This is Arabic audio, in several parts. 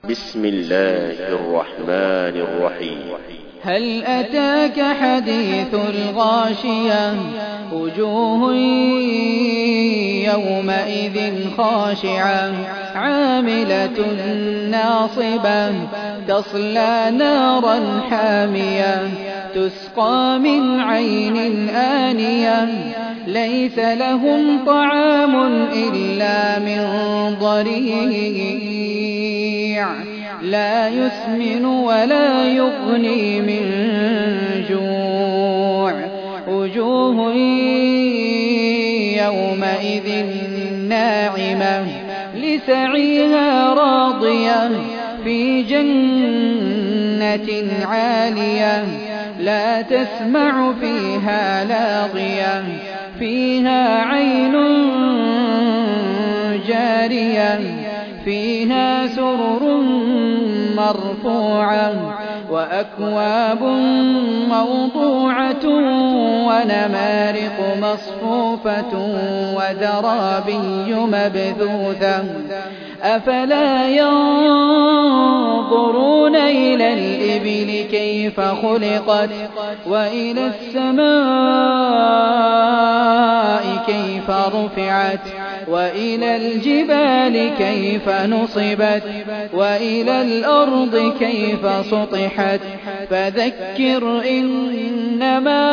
بسم الله الرحمن الرحيم. هل أتاك حديث الغاشية؟ وجوه يومئذ خاشعة عاملة ناصبة تصلى نارا حامية تسقى من عين آنية ليس لهم طعام إلا من ضريع لا يسمن ولا يغني من جوع وجوه يومئذ ناعمة لسعيها راضية في جنة عالية لا تسمع فيها لاغية فيها عين جارية فيها سرر مرفوعة وأكواب موضوعة ونمارق مصفوفة وزرابي مبثوثة أفلا ينظرون إلى الإبل كيف خلقت وإلى السماء كيف رفعت وإلى الجبال كيف نصبت وإلى الأرض كيف سطحت فذكر إنما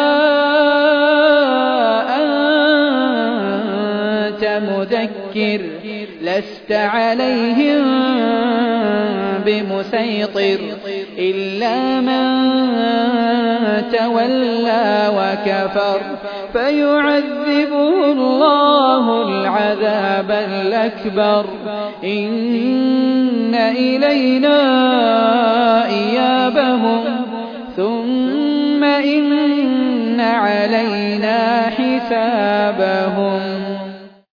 أنت مذكر لست عليهم بمسيطر إلا من تولى وكفر فيعذبه الله العذاب الأكبر إن إلينا إيابهم ثم إن علينا حسابهم.